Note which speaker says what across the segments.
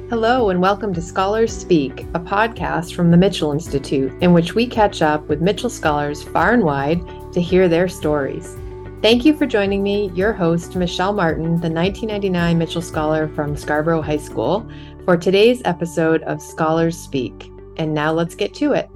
Speaker 1: Hello, and welcome to Scholars Speak, a podcast from the Mitchell Institute, in which we catch up with Mitchell scholars far and wide to hear their stories. Thank you for joining me, your host, Michelle Martin, the 1999 Mitchell Scholar from Scarborough High School, for today's episode of Scholars Speak. And now let's get to it.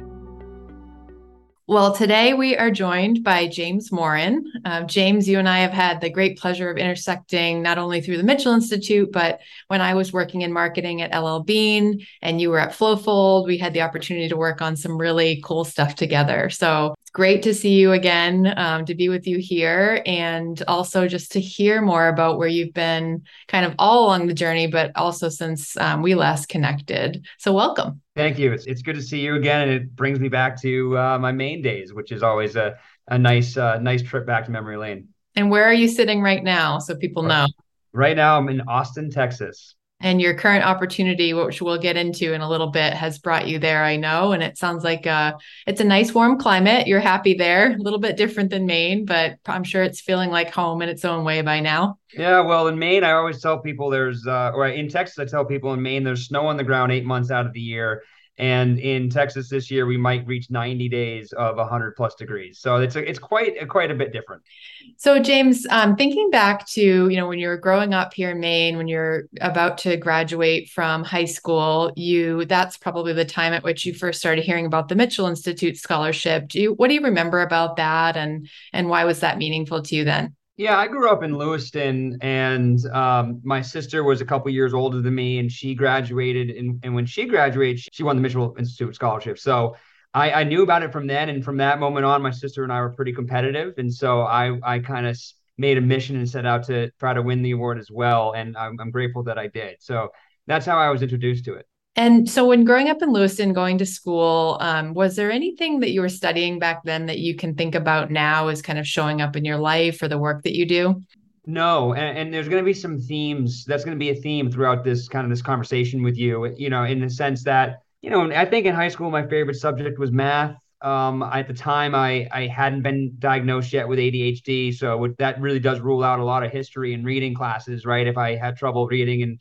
Speaker 1: Well, today we are joined by James Morin. James, you and I have had the great pleasure of intersecting not only through the Mitchell Institute, but when I was working in marketing at LL Bean and you were at Flowfold, we had the opportunity to work on some really cool stuff together. So it's great to see you again, to be with you here, and also just to hear more about where you've been kind of all along the journey, but also since we last connected. So welcome.
Speaker 2: Thank you. It's good to see you again, and it brings me back to my Maine days, which is always a nice trip back to memory lane.
Speaker 1: And where are you sitting right now, so people know?
Speaker 2: Right now, I'm in Austin, Texas.
Speaker 1: And your current opportunity, which we'll get into in a little bit, has brought you there, I know. And it sounds like it's a nice warm climate. You're happy there, a little bit different than Maine, but I'm sure it's feeling like home in its own way by now.
Speaker 2: Yeah, well, in Maine, I always tell people or in Texas, I tell people in Maine, there's snow on the ground 8 months out of the year. And in Texas this year, we might reach 90 days of 100 plus degrees. So it's quite a bit different.
Speaker 1: So James, thinking back to, when you were growing up here in Maine, when you're about to graduate from high school, that's probably the time at which you first started hearing about the Mitchell Institute scholarship. What do you remember about that, and why was that meaningful to you then?
Speaker 2: Yeah, I grew up in Lewiston, and my sister was a couple years older than me, and she graduated. And when she graduated, she won the Mitchell Institute scholarship. So I knew about it from then, and from that moment on, my sister and I were pretty competitive, and so I kind of made a mission and set out to try to win the award as well. And I'm grateful that I did. So that's how I was introduced to it.
Speaker 1: And so when growing up in Lewiston, going to school, was there anything that you were studying back then that you can think about now as kind of showing up in your life or the work that you do?
Speaker 2: No, and there's going to be some themes. That's going to be a theme throughout this conversation with you, in the sense that, I think in high school, my favorite subject was math. At the time, I hadn't been diagnosed yet with ADHD. So that really does rule out a lot of history and reading classes, right? If I had trouble reading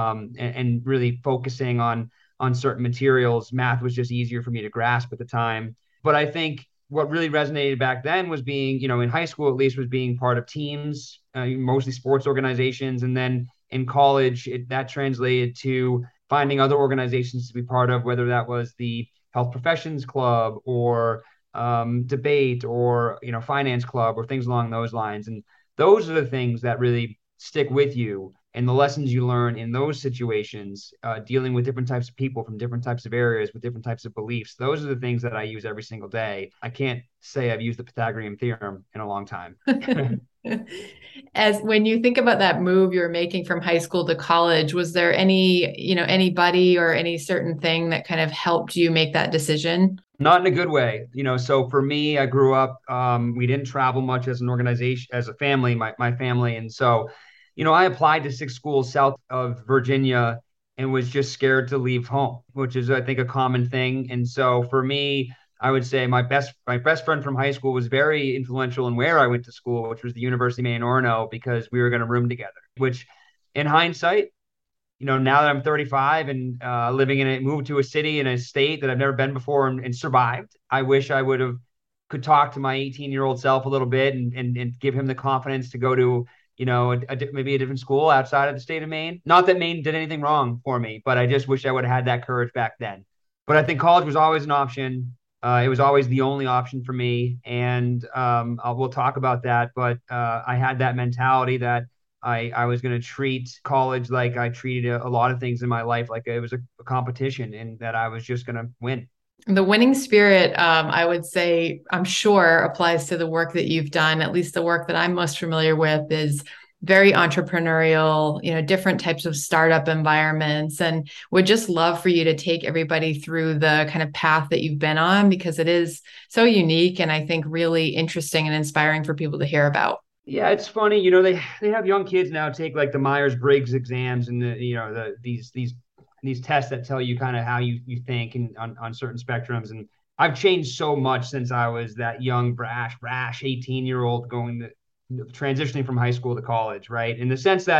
Speaker 2: and really focusing on certain materials, math was just easier for me to grasp at the time. But I think what really resonated back then was being, in high school at least, was being part of teams, mostly sports organizations. And then in college, that translated to finding other organizations to be part of, whether that was the Health Professions Club or debate or, finance club or things along those lines. And those are the things that really stick with you, and the lessons you learn in those situations, dealing with different types of people from different types of areas with different types of beliefs. Those are the things that I use every single day. I can't say I've used the Pythagorean theorem in a long time.
Speaker 1: As when you think about that move you're making from high school to college, was there anybody or any certain thing that kind of helped you make that decision?
Speaker 2: Not in a good way. So for me, I grew up, we didn't travel much as an organization, as a family, my family. And so, I applied to 6 schools south of Virginia and was just scared to leave home, which is, I think, a common thing. And so for me, I would say my best friend from high school was very influential in where I went to school, which was the University of Maine Orono, because we were going to room together, which in hindsight, now that I'm 35 and moved to a city in a state that I've never been before and survived, I wish I could talk to my 18-year-old self a little bit and give him the confidence to go to, maybe a different school outside of the state of Maine. Not that Maine did anything wrong for me, but I just wish I would have had that courage back then. But I think college was always an option. It was always the only option for me. And we'll talk about that. But I had that mentality that I was going to treat college like I treated a lot of things in my life, like it was a competition, and that I was just going to win.
Speaker 1: The winning spirit, I would say, I'm sure applies to the work that you've done. At least the work that I'm most familiar with is very entrepreneurial, different types of startup environments, and would just love for you to take everybody through the kind of path that you've been on, because it is so unique and I think really interesting and inspiring for people to hear about.
Speaker 2: Yeah, it's funny, they have young kids now take like the Myers-Briggs exams and these tests that tell you kind of how you think and on certain spectrums. And I've changed so much since I was that young, brash 18-year-old transitioning from high school to college, right? In the sense that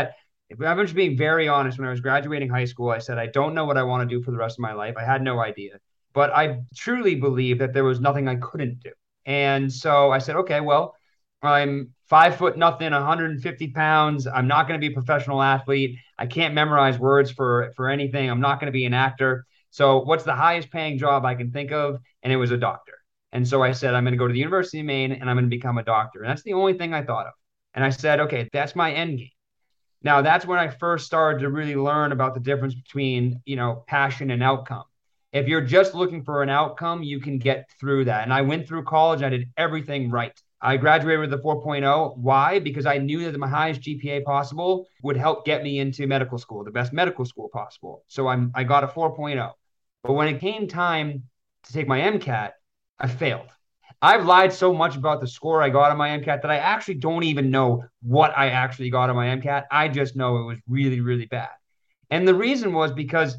Speaker 2: if I'm just being very honest, when I was graduating high school, I said, I don't know what I want to do for the rest of my life. I had no idea, but I truly believe that there was nothing I couldn't do. And so I said, okay, well, I'm 5 foot nothing, 150 pounds. I'm not going to be a professional athlete. I can't memorize words for anything. I'm not going to be an actor. So what's the highest paying job I can think of? And it was a doctor. And so I said, I'm going to go to the University of Maine and I'm going to become a doctor. And that's the only thing I thought of. And I said, okay, that's my end game. Now, that's when I first started to really learn about the difference between, passion and outcome. If you're just looking for an outcome, you can get through that. And I went through college, I did everything right. I graduated with a 4.0. Why? Because I knew that my highest GPA possible would help get me into medical school, the best medical school possible. So I got a 4.0. But when it came time to take my MCAT, I failed. I've lied so much about the score I got on my MCAT that I actually don't even know what I actually got on my MCAT. I just know it was really, really bad. And the reason was because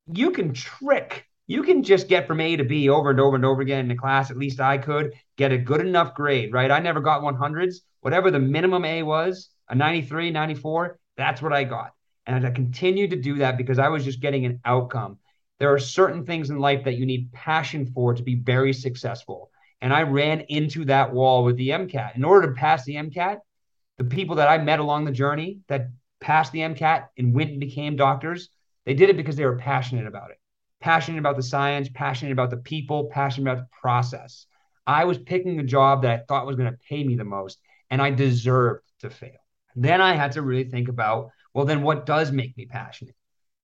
Speaker 2: you can just get from A to B over and over and over again in the class. At least I could get a good enough grade, right? I never got 100s. Whatever the minimum A was, a 93, 94, that's what I got. And I continued to do that because I was just getting an outcome. There are certain things in life that you need passion for to be very successful. And I ran into that wall with the MCAT. In order to pass the MCAT, the people that I met along the journey that passed the MCAT and went and became doctors, they did it because they were passionate about it. Passionate about the science, passionate about the people, passionate about the process. I was picking a job that I thought was going to pay me the most, and I deserved to fail. Then I had to really think about, well, then what does make me passionate?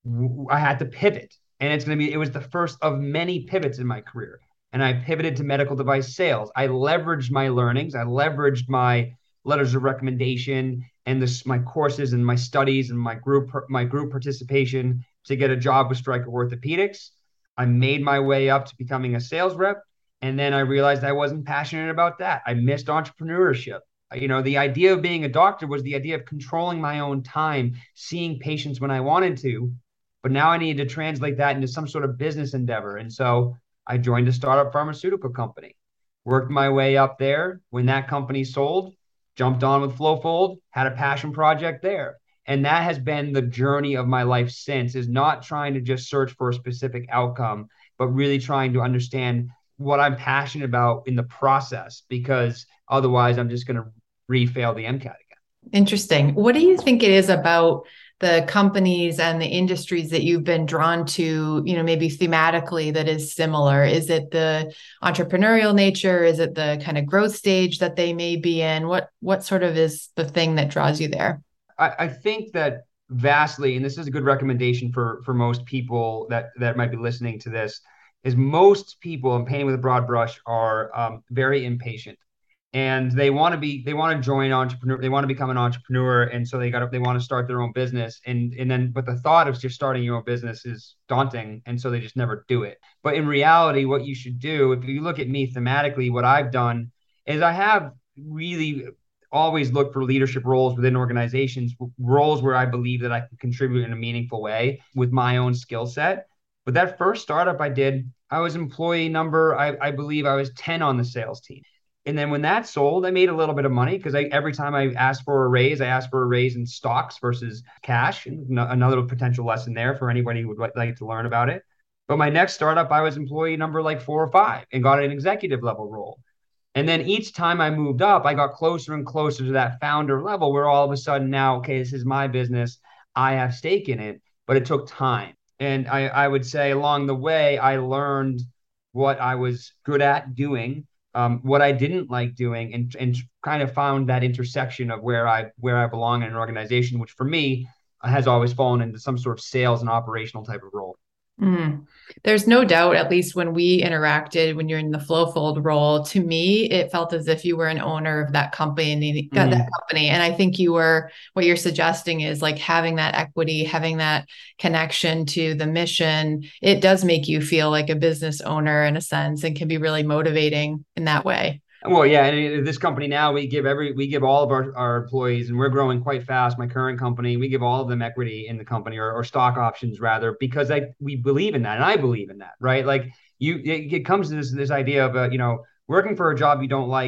Speaker 2: I had to pivot. And it was the first of many pivots in my career. And I pivoted to medical device sales. I leveraged my learnings. I leveraged my letters of recommendation and my courses and my studies and my group participation to get a job with Stryker Orthopedics. I made my way up to becoming a sales rep. And then I realized I wasn't passionate about that. I missed entrepreneurship. The idea of being a doctor was the idea of controlling my own time, seeing patients when I wanted to. But now I needed to translate that into some sort of business endeavor. And so I joined a startup pharmaceutical company, worked my way up there. When that company sold, jumped on with FlowFold, had a passion project there. And that has been the journey of my life since, is not trying to just search for a specific outcome, but really trying to understand what I'm passionate about in the process, because otherwise I'm just going to re-fail the MCAT again.
Speaker 1: Interesting. What do you think it is about the companies and the industries that you've been drawn to, maybe thematically, that is similar? Is it the entrepreneurial nature? Is it the kind of growth stage that they may be in? What sort of is the thing that draws you there?
Speaker 2: I think that vastly, and this is a good recommendation for most people that might be listening to this, is most people, I'm painting with a broad brush, are very impatient. And they want to join entrepreneur. They want to become an entrepreneur. And so they want to start their own business. But the thought of just starting your own business is daunting. And so they just never do it. But in reality, what you should do, if you look at me thematically, what I've done is I have really always looked for leadership roles within organizations, roles where I believe that I can contribute in a meaningful way with my own skill set. But that first startup I did, I was employee number, I believe I was 10 on the sales team. And then when that sold, I made a little bit of money because every time I asked for a raise, I asked for a raise in stocks versus cash. And another potential lesson there for anybody who would like to learn about it. But my next startup, I was employee number like 4 or 5 and got an executive level role. And then each time I moved up, I got closer and closer to that founder level where all of a sudden now, okay, this is my business. I have stake in it, but it took time. And I would say along the way, I learned what I was good at doing, what I didn't like doing, and kind of found that intersection of where I belong in an organization, which for me has always fallen into some sort of sales and operational type of role.
Speaker 1: Mm. There's no doubt, at least when we interacted, when you're in the FlowFold role, to me, it felt as if you were an owner of that company and that company. And I think what you're suggesting is like having that equity, having that connection to the mission. It does make you feel like a business owner in a sense, and can be really motivating in that way.
Speaker 2: Well, yeah, and in this company now, we give all of our employees, and we're growing quite fast. My current company, we give all of them equity in the company, or stock options rather, because we believe in that, and I believe in that, right? Like it comes to this idea of working for a job you don't like.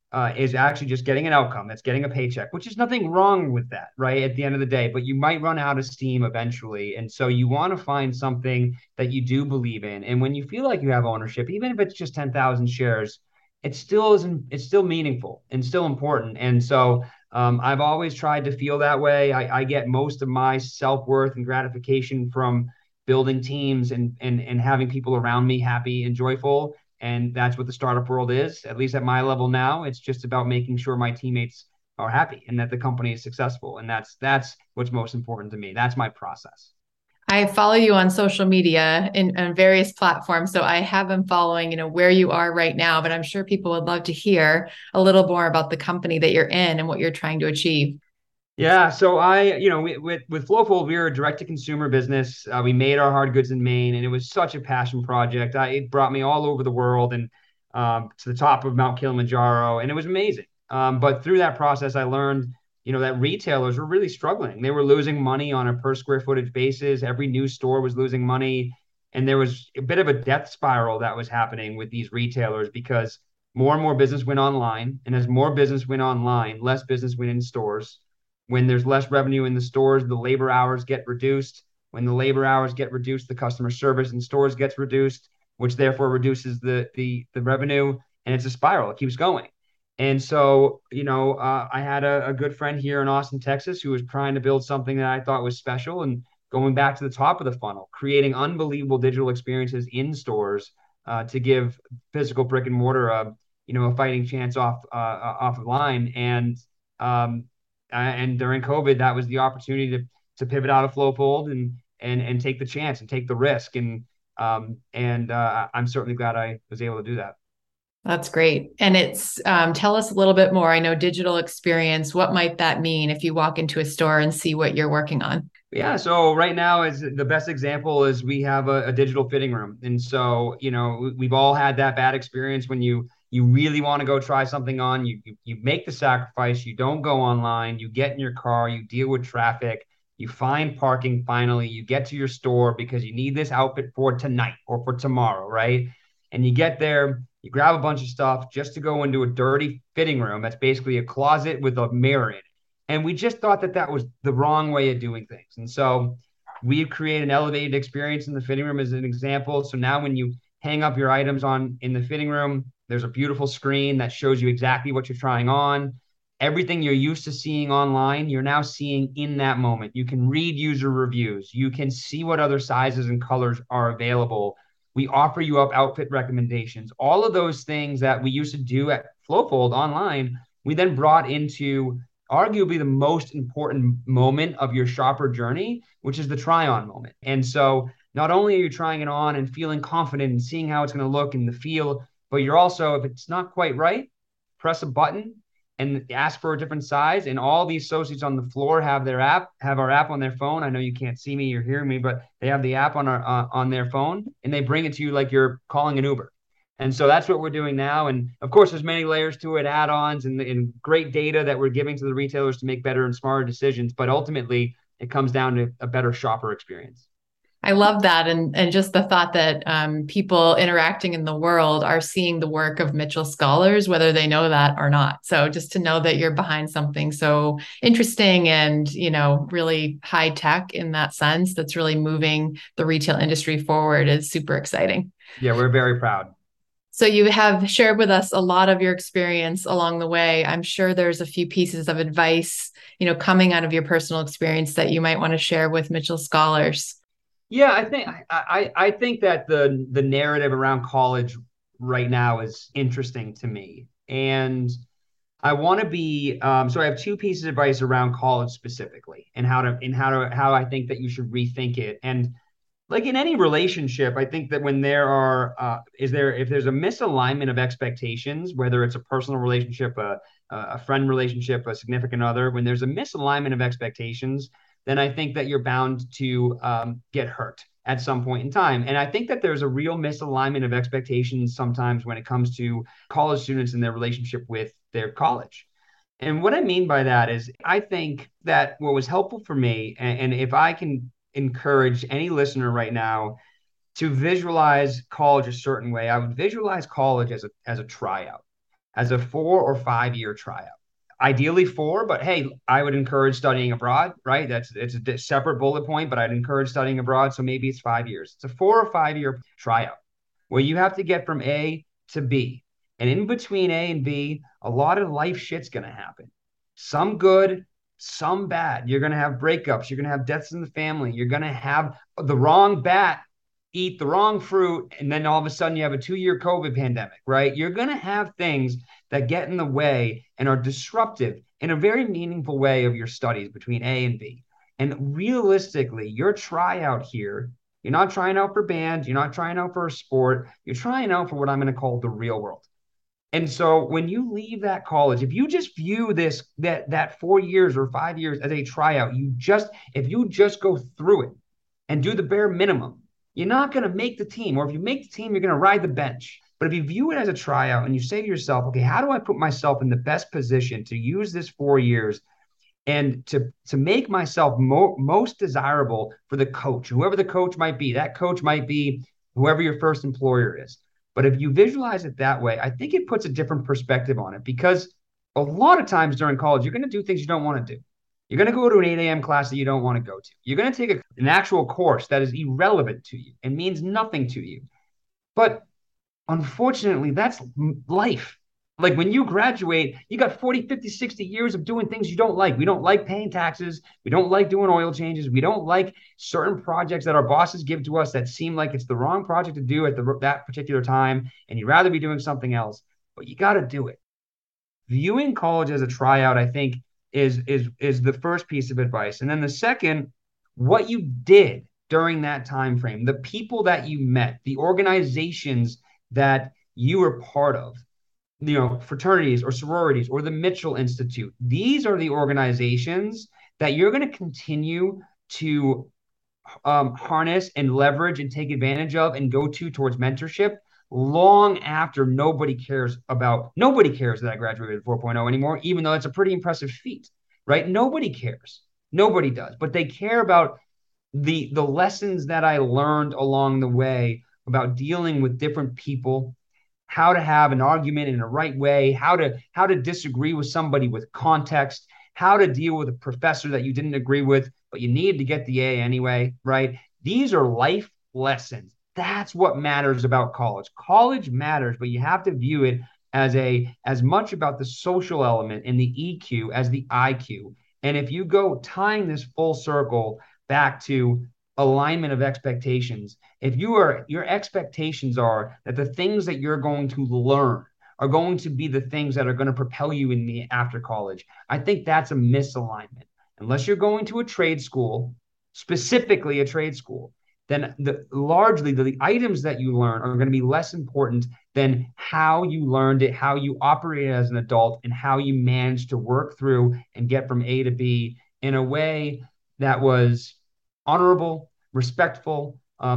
Speaker 2: is actually just getting an outcome. That's getting a paycheck, which is nothing wrong with that, right? At the end of the day, but you might run out of steam eventually. And so you want to find something that you do believe in. And when you feel like you have ownership, even if it's just 10,000 shares, it still isn't, it's still meaningful and still important. And so I've always tried to feel that way. I get most of my self-worth and gratification from building teams and having people around me happy and joyful. And that's what the startup world is, at least at my level now. It's just about making sure my teammates are happy and that the company is successful. And that's what's most important to me. That's my process.
Speaker 1: I follow you on social media on various platforms, so I have been following, where you are right now. But I'm sure people would love to hear a little more about the company that you're in and what you're trying to achieve.
Speaker 2: Yeah, so with Flowfold, we were a direct to consumer business. We made our hard goods in Maine, and it was such a passion project. It brought me all over the world and to the top of Mount Kilimanjaro, and it was amazing. But through that process, I learned, that retailers were really struggling. They were losing money on a per square footage basis. Every new store was losing money, and there was a bit of a death spiral that was happening with these retailers because more and more business went online, and as more business went online, less business went in stores. When there's less revenue in the stores, the labor hours get reduced. When the labor hours get reduced, the customer service in stores gets reduced, which therefore reduces the revenue, and it's a spiral. It keeps going. And so, I had a good friend here in Austin, Texas, who was trying to build something that I thought was special and going back to the top of the funnel, creating unbelievable digital experiences in stores to give physical brick and mortar a fighting chance off the line. And during COVID, that was the opportunity to pivot out of Flowfold and take the chance and take the risk. And I'm certainly glad I was able to do that.
Speaker 1: That's great. And tell us a little bit more. I know digital experience. What might that mean if you walk into a store and see what you're working on?
Speaker 2: Yeah, so right now is the best example is we have a digital fitting room. And so, we've all had that bad experience when you really want to go try something on, you make the sacrifice, you don't go online, you get in your car, you deal with traffic, you find parking finally, you get to your store because you need this outfit for tonight or for tomorrow, right? And you get there, you grab a bunch of stuff just to go into a dirty fitting room that's basically a closet with a mirror in it. And we just thought that that was the wrong way of doing things. And so we've created an elevated experience in the fitting room as an example. So now when you hang up your items in the fitting room, there's a beautiful screen that shows you exactly what you're trying on. Everything you're used to seeing online, you're now seeing in that moment. You can read user reviews. You can see what other sizes and colors are available. We offer you up outfit recommendations. All of those things that we used to do at Flowfold online, we then brought into arguably the most important moment of your shopper journey, which is the try on moment. And so not only are you trying it on and feeling confident and seeing how it's going to look and the feel, but you're also, if it's not quite right, press a button and ask for a different size. And all the associates on the floor have our app on their phone. I know you can't see me or hear me, but they have the app on their phone and they bring it to you like you're calling an Uber. And so that's what we're doing now. And of course, there's many layers to it, add-ons and great data that we're giving to the retailers to make better and smarter decisions. But ultimately, it comes down to a better shopper experience.
Speaker 1: I love that. And just the thought that people interacting in the world are seeing the work of Mitchell Scholars, whether they know that or not. So just to know that you're behind something so interesting and, really high tech in that sense, that's really moving the retail industry forward is super exciting.
Speaker 2: Yeah, we're very proud.
Speaker 1: So you have shared with us a lot of your experience along the way. I'm sure there's a few pieces of advice, coming out of your personal experience that you might want to share with Mitchell Scholars.
Speaker 2: Yeah, I think that the narrative around college right now is interesting to me, and I want to be so I have two pieces of advice around college specifically, and how I think that you should rethink it. And like in any relationship, I think that when if there's a misalignment of expectations, whether it's a personal relationship, a friend relationship, a significant other, when there's a misalignment of expectations, then I think that you're bound to get hurt at some point in time. And I think that there's a real misalignment of expectations sometimes when it comes to college students and their relationship with their college. And what I mean by that is I think that what was helpful for me, and if I can encourage any listener right now to visualize college a certain way, I would visualize college as a tryout, as a 4 or 5 year tryout. Ideally four, but hey, I would encourage studying abroad, right? It's a separate bullet point, but I'd encourage studying abroad. So maybe it's 5 years. It's a 4 or 5 year tryout where you have to get from A to B. And in between A and B, a lot of life shit's going to happen. Some good, some bad. You're going to have breakups. You're going to have deaths in the family. You're going to have the wrong bat eat the wrong fruit. And then all of a sudden you have a 2 year COVID pandemic, right? You're going to have things that get in the way and are disruptive in a very meaningful way of your studies between A and B. And realistically, your tryout here, you're not trying out for band, you're not trying out for a sport, you're trying out for what I'm going to call the real world. And so when you leave that college, if you just view that 4 years or 5 years as a tryout, if you just go through it and do the bare minimum, you're not going to make the team. Or if you make the team, you're going to ride the bench. But if you view it as a tryout and you say to yourself, okay, how do I put myself in the best position to use this 4 years and to make myself most desirable for the coach, whoever the coach might be? That coach might be whoever your first employer is. But if you visualize it that way, I think it puts a different perspective on it, because a lot of times during college, you're going to do things you don't want to do. You're going to go to an 8 a.m. class that you don't want to go to. You're going to take an actual course that is irrelevant to you and means nothing to you. But unfortunately, that's life. Like when you graduate, you got 40, 50, 60 years of doing things you don't like. We don't like paying taxes. We don't like doing oil changes. We don't like certain projects that our bosses give to us that seem like it's the wrong project to do at that particular time. And you'd rather be doing something else, but you got to do it. Viewing college as a tryout, I think, is the first piece of advice. And then the second, what you did during that time frame, the people that you met, the organizations that you were part of, fraternities or sororities or the Mitchell Institute. These are the organizations that you're going to continue to harness and leverage and take advantage of and go to towards mentorship long after nobody cares that I graduated 4.0 anymore, even though it's a pretty impressive feat, right? Nobody cares. Nobody does, but they care about the lessons that I learned along the way about dealing with different people, how to have an argument in the right way, how to disagree with somebody with context, how to deal with a professor that you didn't agree with, but you needed to get the A anyway, right? These are life lessons. That's what matters about college. College matters, but you have to view it as much about the social element and the EQ as the IQ. And if you go tying this full circle back to alignment of expectations, if your expectations are that the things that you're going to learn are going to be the things that are going to propel you in the after college, I think that's a misalignment. Unless you're going to a trade school, specifically a trade school, then largely the items that you learn are going to be less important than how you learned it, how you operated as an adult, and how you managed to work through and get from A to B in a way that was honorable, respectful,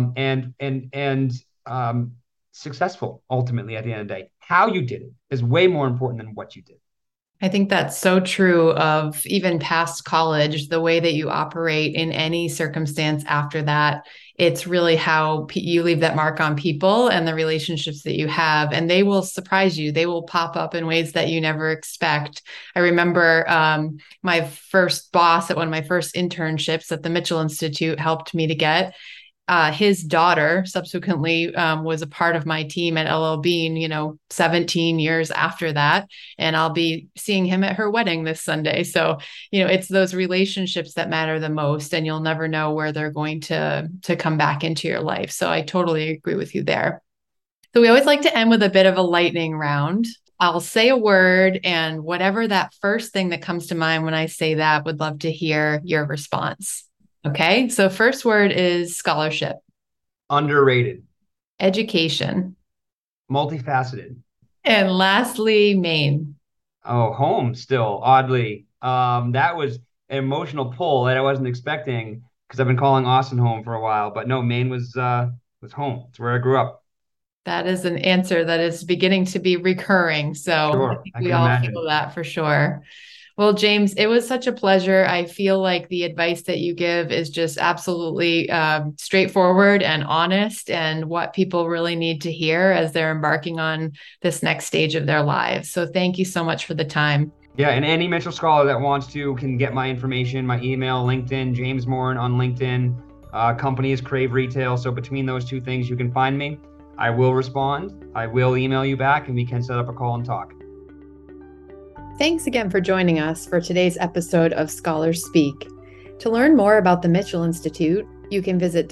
Speaker 2: and successful. Ultimately, at the end of the day, how you did it is way more important than what you did.
Speaker 1: I think that's so true of even past college, the way that you operate in any circumstance after that. It's really how you leave that mark on people and the relationships that you have, and they will surprise you. They will pop up in ways that you never expect. I remember my first boss at one of my first internships at the Mitchell Institute helped me to get. His daughter subsequently was a part of my team at LL Bean, 17 years after that. And I'll be seeing him at her wedding this Sunday. So, it's those relationships that matter the most, and you'll never know where they're going to come back into your life. So I totally agree with you there. So we always like to end with a bit of a lightning round. I'll say a word, and whatever that first thing that comes to mind when I say that, would love to hear your response. Okay, so first word is scholarship.
Speaker 2: Underrated.
Speaker 1: Education.
Speaker 2: Multifaceted.
Speaker 1: And lastly, Maine.
Speaker 2: Oh, home still, oddly. That was an emotional pull that I wasn't expecting, because I've been calling Austin home for a while. But no, Maine was home. It's where I grew up.
Speaker 1: That is an answer that is beginning to be recurring. So
Speaker 2: Sure,
Speaker 1: I think
Speaker 2: I
Speaker 1: we
Speaker 2: can
Speaker 1: all
Speaker 2: imagine.
Speaker 1: feel that for sure. Well, James, it was such a pleasure. I feel like the advice that you give is just absolutely straightforward and honest, and what people really need to hear as they're embarking on this next stage of their lives. So, thank you so much for the time.
Speaker 2: Yeah, and any Mitchell scholar that wants to can get my information, my email, LinkedIn, James Morin on LinkedIn. Company is Crave Retail. So between those two things, you can find me. I will respond. I will email you back, and we can set up a call and talk.
Speaker 1: Thanks again for joining us for today's episode of Scholars Speak. To learn more about the Mitchell Institute, you can visit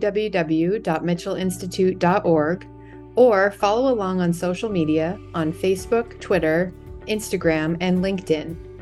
Speaker 1: www.mitchellinstitute.org or follow along on social media on Facebook, Twitter, Instagram, and LinkedIn.